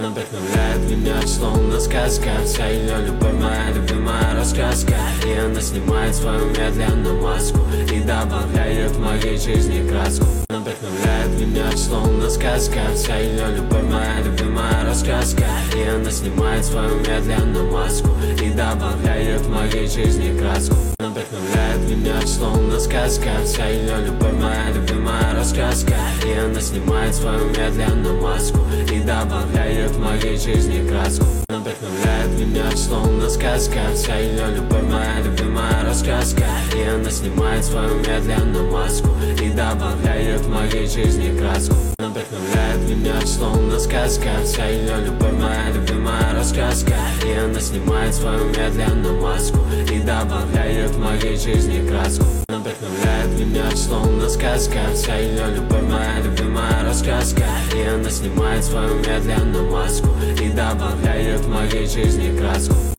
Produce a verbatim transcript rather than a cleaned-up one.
Вдохновляет меня, словно сказка. Вся ее любовь, моя любимая рассказка. И она снимает свою медленную маску и добавляет в моей жизни краску. Вдохновляет меня, словно сказка. Вся ее любовь, моя любимая рассказка. И она снимает свою медленную маску и добавляет в моей жизни краску. Вдохновляет меня, словно сказка. Вся ее любовь, моя любимая рассказка. И она снимает свою медленную маску и добавляет в моей жизни краску. Вдохновляет меня, словно сказка. Вся ее любовь, моя любимая рассказка. И она снимает свою медленную маску и добавляет в моей жизни краску. Вдохновляет меня, словно сказка. Вся ее любовь, моя любимая рассказка. И она снимает свою медленную маску и добавляет в моей жизни краску. Вдохновляет меня, словно сказка. Вся ее любовь, моя любимая рассказка. И она снимает свою медленную маску и добавляет в моей жизни краску.